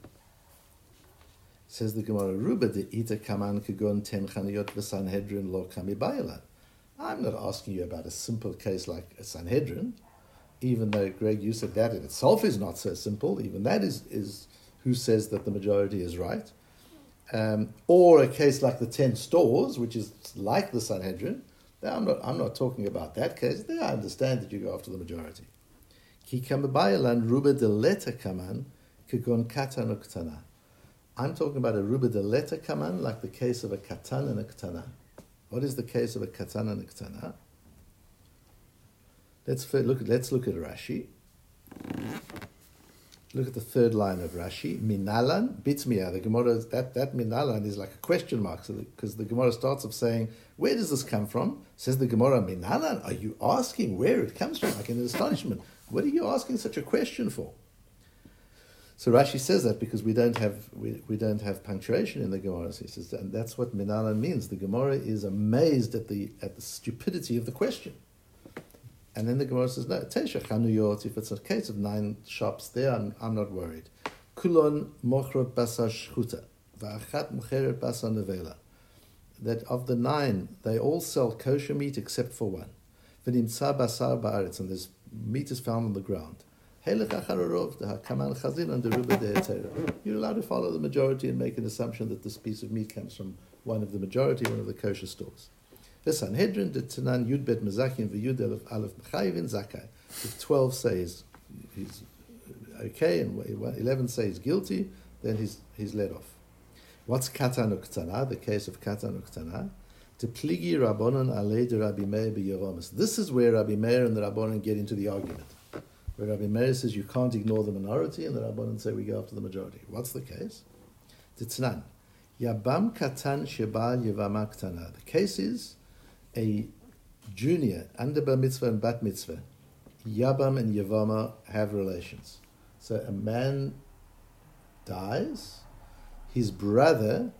Says the Gemara, Ruba de ita kaman kagon 10 chaniyot v'Sanhedrin lo kami ba'ilan. I'm not asking you about a simple case like a Sanhedrin, even though, Greg, you said that in itself is not so simple. Even that is who says that the majority is right. Or a case like the 10 stores, which is like the Sanhedrin. I'm not talking about that case. There I understand that you go after the majority. Ki kami ba'ilan ruba de leta kaman kagon katan o ktana. I'm talking about a ruba de leta kaman, like the case of a katan and a ktana. What is the case of a katan and a ktana? Let's look at Rashi. Look at the third line of Rashi. Minalan bitmiya. The Gemara that minalan is like a question mark, because the Gemara starts off saying, where does this come from? Says the Gemara, minalan. Are you asking where it comes from? Like in astonishment. What are you asking such a question for? So Rashi says that because we don't have punctuation in the Gemara. He says, and that's what minalan means. The Gemara is amazed at the stupidity of the question. And then the Gemara says, no, Tesha Chanuyot, if it's a case of 9 shops there, I'm not worried. Kulon Mochrot Basar Shchuta, Va'achat Mocheret Basar Nevela. That of the 9, they all sell kosher meat except for one. V'nimtza basar ba'aretz, and this meat is found on the ground. Helech achar harov, kaman chazin and deruba de'etera. You're allowed to follow the majority and make an assumption that this piece of meat comes from one of the majority, one of the kosher stores. The Sanhedrin did Tanan Yud Bet Mezakin v'Yud Aleph Mechayivin Zakai. If 12 says he's okay and 11 say he's guilty, then he's let off. What's Katan Uktana? The case of Katan Uktana. To pligi Rabbanon alei de Rabbi Meir b'Yeromis. This is where Rabbi Meir and the Rabbanon get into the argument. Where Rabbi Meir says you can't ignore the minority, and the Rabbanon say we go after the majority. What's the case? Titznan. Yabam Katan Shebal Yevama Ktana. The case is a junior under Bar Mitzvah and Bat Mitzvah. Yabam and Yevama have relations. So a man dies, his brother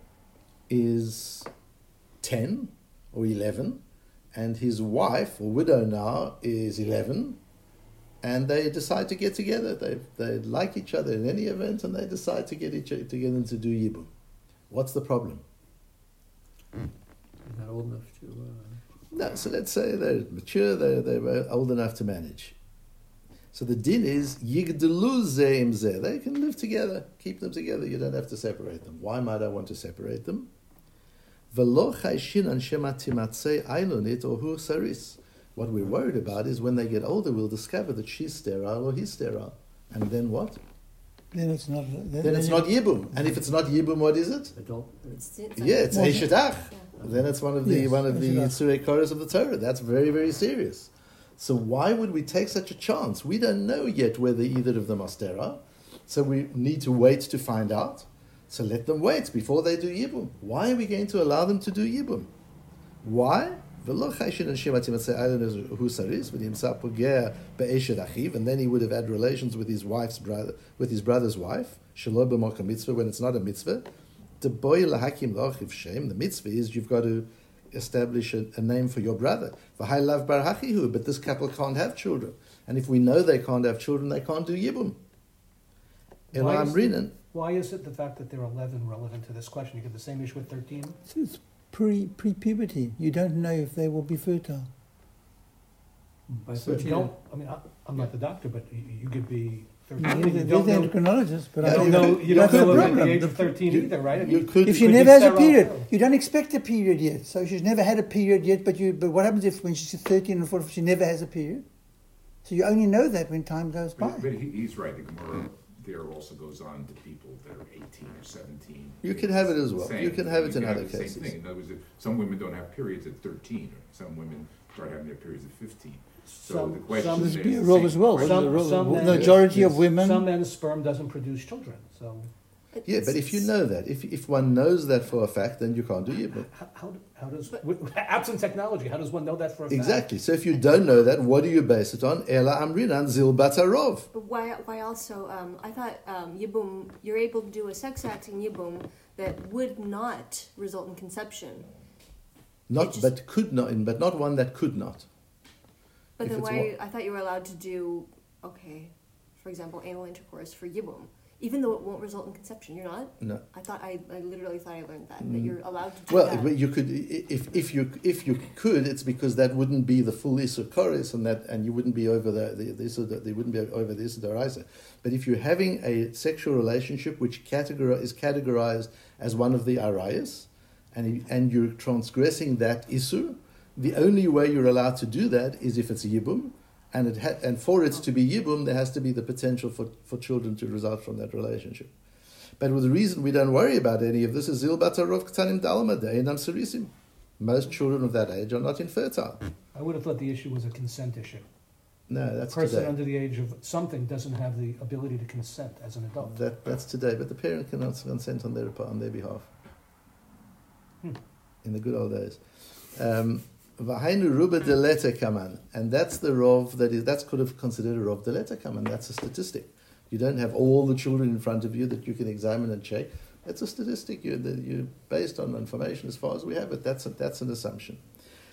is 10 or 11, and his wife, or widow now, is 11, and they decide to get together. They like each other in any event, and they decide to get them to do Yibum. What's the problem? They're not old enough to... No, so let's say they're mature, they're old enough to manage. So the din is, Yigdelu ze im ze. They can live together, keep them together, you don't have to separate them. Why might I want to separate them? V'lo chayshin anshe matimatzei ailonit or hu saris. What we're worried about is when they get older, we'll discover that she's sterile or he's sterile. And then what? Then it's not. Then it's not Yibum. And if it's not Yibum, what is it? Adult. It's Eishetach. Then it's one of the Yes, Yitzurei Koros of the Torah. That's very, very serious. So why would we take such a chance? We don't know yet whether either of them are sterile. So we need to wait to find out. So let them wait before they do Yibum. Why are we going to allow them to do Yibum? Why? And then he would have had relations with his wife's brother, with his brother's wife, when it's not a mitzvah. The mitzvah is you've got to establish a name for your brother. But this couple can't have children. And if we know they can't have children, they can't do Yibum. Why is it the fact that they're 11 relevant to this question? You get the same issue with 13? It's pre-puberty. You don't know if they will be fertile. By So 13, don't, I mean, I'm not the doctor, but you could be 13. They're and the you don't know, endocrinologist, but Yeah, I you don't don't know, know. you don't That's the know at the problem. age of 13 either, right? I You mean, could. If she could never be has a sterile. period, you don't expect a period yet. So she's never had a period yet, but what happens if when she's 13 and 14, she never has a period? So you only know that when time goes by. But he's right. The Gemara there also goes on to people that are 18 or 17. You can have it as well. Same. You can have it in have other the same cases. thing. In other words, some women don't have periods at 13, or some women start having their periods at 15. So Some- the question some- is There's be a the rule same as well. question. Some- The majority of women. Some men's sperm doesn't produce children, so Yeah, but if you know that, if one knows that for a fact, then you can't do Yibum. how does, absent technology, how does one know that for a fact? Exactly. So if you don't know that, what do you base it on? Ela amrinan zil batarov. But why also, I thought Yibum, you're able to do a sex acting Yibum that would not result in conception. But not one that could not. But If then it's why, I thought you were allowed to do, for example, anal intercourse for Yibum. Even though it won't result in conception, you're not? No. I literally thought I learned that you're allowed to do Well, that. but you could, if you could, it's because that wouldn't be the full Isur Koris, and you wouldn't be over they wouldn't be over the Isur D'Oraisa. But if you're having a sexual relationship which is categorized as one of the Arayas, and you're transgressing that Isur, the only way you're allowed to do that is if it's Yibum, and for it to be Yibum, there has to be the potential for children to result from that relationship. But the reason we don't worry about any of this is Zil Batarov Ktanim Dalma Deinam Sarisim. Most children of that age are not infertile. I would have thought the issue was a consent issue. No, A that's person today. under the age of something doesn't have the ability to consent as an adult. That's today, but the parent cannot consent on their behalf. In the good old days. V'hainu ruba deleta kaman, and that's the rov that's could have considered a rov deleta kaman. That's a statistic. You don't have all the children in front of you that you can examine and check. It's a statistic. You're based on information as far as we have it. That's an assumption.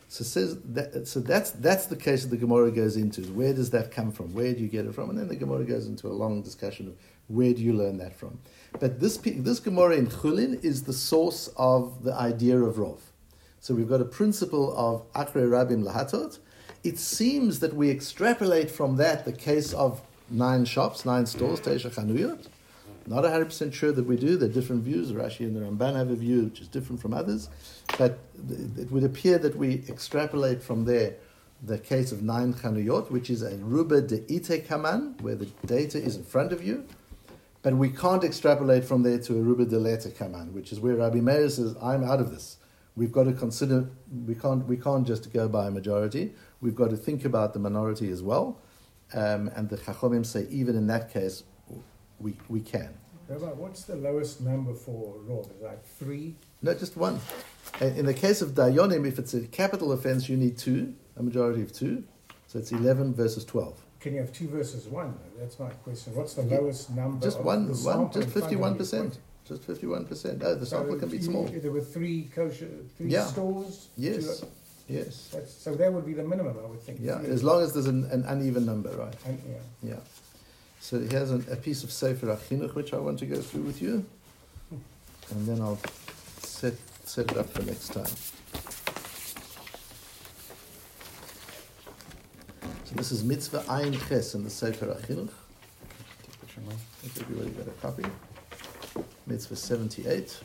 So that's the case that the Gemara goes into. Where does that come from? Where do you get it from? And then the Gemara goes into a long discussion of where do you learn that from. But this Gemara in Chulin is the source of the idea of Rov. So we've got a principle of Achrei Rabim Lahatot. It seems that we extrapolate from that the case of 9 shops, 9 stores, Teisha Chanuyot. Not 100% sure that we do. There are different views. Rashi and the Ramban have a view which is different from others. But it would appear that we extrapolate from there the case of 9 Chanuyot, which is a Ruba de Ite Kaman, where the data is in front of you. But we can't extrapolate from there to a Ruba de Lete Kaman, which is where Rabbi Meir says, I'm out of this. We've got to consider, we can't just go by a majority. We've got to think about the minority as well. And the Chachomim say, even in that case, we can. Rabbi, what's the lowest number for Rov? Is it like 3? No, just 1. In the case of Dayonim, if it's a capital offense, you need 2, a majority of 2. So it's 11 versus 12. Can you have 2 versus 1? That's my question. What's the lowest number? Just of one, the sample just in front of you? 51%. Just 51%. Oh, the sample can be small. There were 3 kosher, 3 Yeah. stores? Yes, yes. So that would be the minimum, I would think. Yeah, 3. as long as there's an uneven number, right? And, yeah. Yeah. So here's a piece of Sefer HaChinuch which I want to go through with you, and then I'll set it up for next time. So this is Mitzvah Ayin Ches in the Sefer HaChinuch. I think everybody got a copy. Mitzvah 78.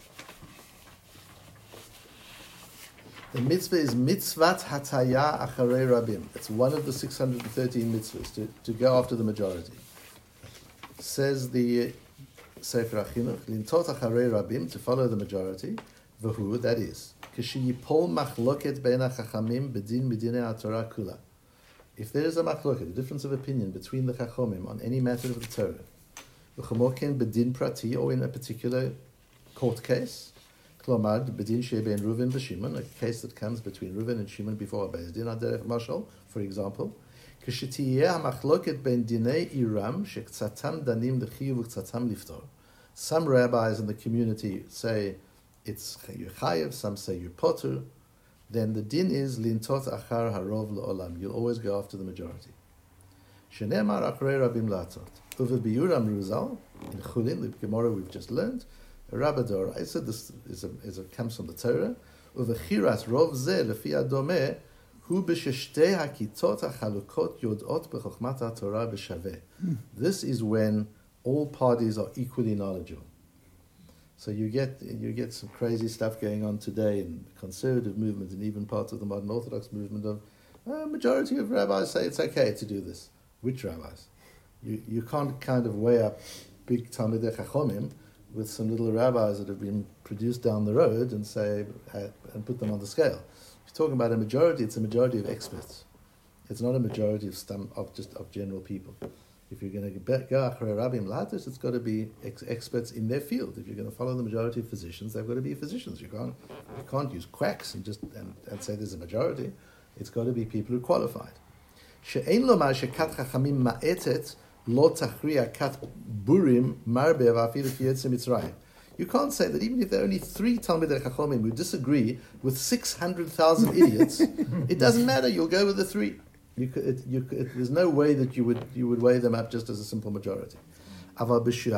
The mitzvah is Mitzvat Hataya Acharei Rabim. It's one of the 613 mitzvahs to go after the majority. Says the Sefer HaChinuch, Lintot Acharei Rabim, to follow the majority. V'hu, that is, K'shiyipol machloket bein hachachamim bedin midinei HaTorah kula. If there is a machloket, a difference of opinion between the Chachomim on any matter of the Torah, v'chomoken bedin prati, or in a particular court case, klomar bedin shebein Reuven v'Shimon, a case that comes between Reuven and Shimon before a Beis Din, aderech mashal, for example, כשתהיה המחלוקת בין דיני עירם שקצתם דנים לחיוב וקצתם לפטור. Some rabbis in the community say it's you're chayev, some say you're potter. Then the din is lintot achar harov leolam. You'll always go after the majority. Shenemar achrei rabim latot. Uve biuram ruzal in Chulin, the Gemara we've just learned. Rabador, I said this comes from the Torah. Uve chiras rov zeh lefi adome. This is when all parties are equally knowledgeable. So you get some crazy stuff going on today in the conservative movement and even parts of the modern Orthodox movement of majority of rabbis say it's okay to do this. Which rabbis? You can't kind of weigh up big Talmidei Chachomim with some little rabbis that have been produced down the road and say and put them on the scale. If you're talking about a majority, it's a majority of experts. It's not a majority of general people. If you're going to go Achrei Rabim Lahatos, it's got to be experts in their field. If you're going to follow the majority of physicians, they've got to be physicians. You can't use quacks and say there's a majority. It's got to be people who are qualified. She'ein lomar shekat chachamim ma'etet lo tachriya kat burim marbe v'afilu ki yetze Mitzrayim. You can't say that even if there are only 3 Talmidei Chachomim who disagree with 600,000 idiots, it doesn't matter. You'll go with the 3. There's no way that you would weigh them up just as a simple majority. But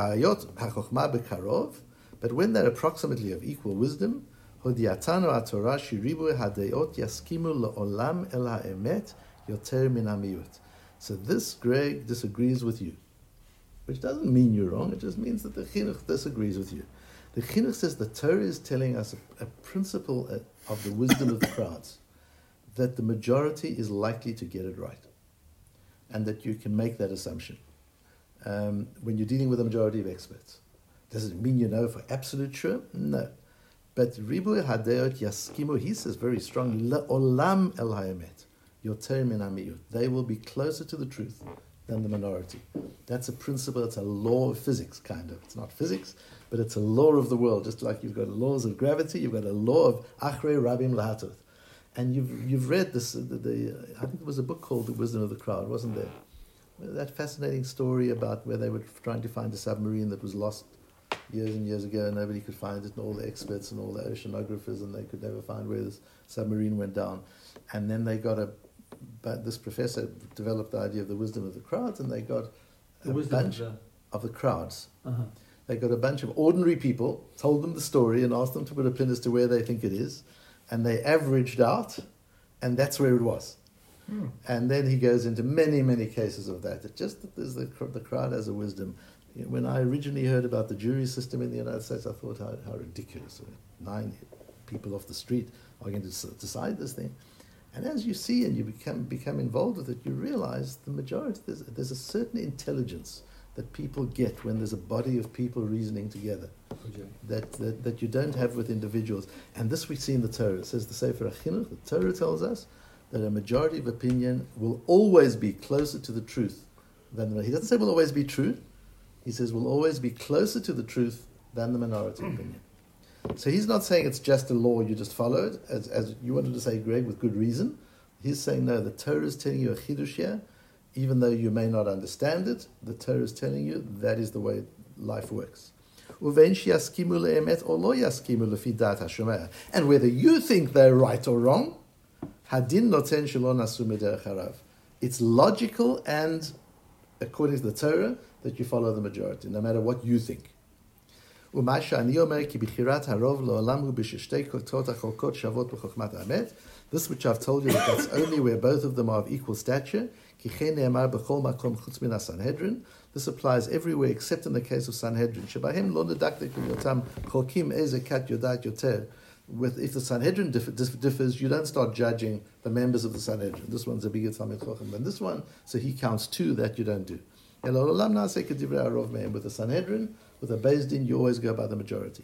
when they're approximately of equal wisdom, so this Greg disagrees with you, which doesn't mean you're wrong. It just means that the Chinuch disagrees with you. The Chinuch says the Torah is telling us a principle of the wisdom of the crowds, that the majority is likely to get it right, and that you can make that assumption when you're dealing with a majority of experts. Does it mean you know for absolute sure? No. But Ribu Hadeot Yaskimu, he says very strongly, Le'olam el haemet, yoter min hamiyut. They will be closer to the truth than the minority. That's a principle, it's a law of physics, kind of. It's not physics, but it's a law of the world. Just like you've got laws of gravity, you've got a law of Achrei Rabim Lahatot. And you've read this, I think there was a book called The Wisdom of the Crowd, wasn't there? That fascinating story about where they were trying to find a submarine that was lost years and years ago, nobody could find it, and all the experts and all the oceanographers, and they could never find where this submarine went down. And then they got but this professor developed the idea of the wisdom of the crowds, and they got The a wisdom bunch of the crowds. Uh-huh. They got a bunch of ordinary people, told them the story, and asked them to put a pin as to where they think it is, and they averaged out, and that's where it was. And then he goes into many, many cases of that. It just that there's the crowd has a wisdom. You know, when I originally heard about the jury system in the United States, I thought how ridiculous. 9 people off the street are going to decide this thing. And as you see and you become involved with it, you realize the majority, there's a certain intelligence that people get when there's a body of people reasoning together that you don't have with individuals. And this we see in the Torah. It says the Sefer HaChinuch, the Torah tells us that a majority of opinion will always be closer to the truth than the... He doesn't say will always be true. He says will always be closer to the truth than the minority opinion. So he's not saying it's just a law, you just follow it, as you wanted to say, Greg, with good reason. He's saying, no, the Torah is telling you a chidush here, even though you may not understand it, the Torah is telling you that is the way life works. And whether you think they're right or wrong, it's logical and, according to the Torah, that you follow the majority, no matter what you think. This which I've told you, that's only where both of them are of equal stature. This applies everywhere except in the case of Sanhedrin. If the Sanhedrin differs, you don't start judging the members of the Sanhedrin. This one's a bigger Talmid Chacham than this one, so he counts 2, that you don't do. With the Sanhedrin, with a Beis Din, you always go by the majority.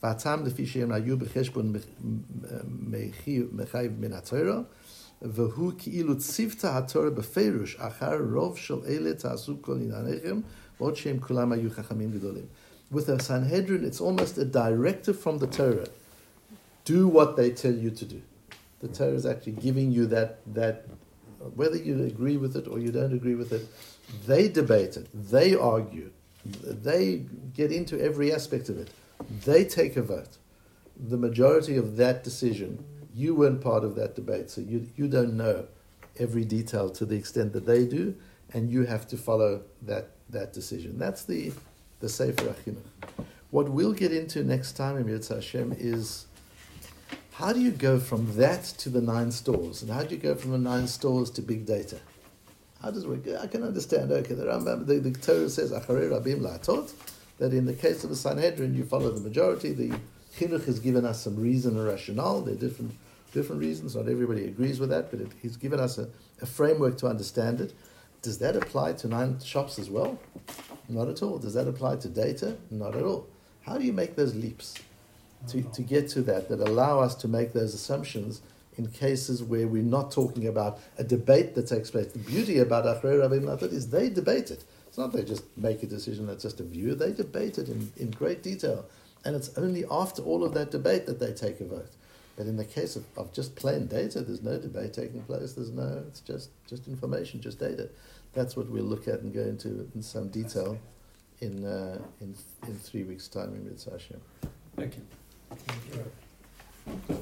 With a Sanhedrin, it's almost a directive from the Torah. Do what they tell you to do. The Torah is actually giving you that whether you agree with it or you don't agree with it, they debate it, they argue, they get into every aspect of it, they take a vote. The majority of that decision, you weren't part of that debate, so you don't know every detail to the extent that they do, and you have to follow that decision. That's the Sefer HaChinuch. What we'll get into next time in Yirtzeh Hashem is how do you go from that to the 9 stores? And how do you go from the 9 stores to big data? How does it work? I can understand, okay, the Rambam, the Torah says, Acharei Rabim La'atot, that in the case of the Sanhedrin, you follow the majority. The Chinuch has given us some reason and rationale. There are different reasons. Not everybody agrees with that, but he's given us a framework to understand it. Does that apply to 9 shops as well? Not at all. Does that apply to data? Not at all. How do you make those leaps to get to that allow us to make those assumptions in cases where we're not talking about a debate that takes place? The beauty about Acharei Rabim La'atot is they debate it. It's not they just make a decision that's just a view. They debate it in great detail. And it's only after all of that debate that they take a vote. But in the case of just plain data, there's no debate taking place. It's just information, just data. That's what we'll look at and go into in some detail in 3 weeks' time in Yirtzeh Hashem. Thank you.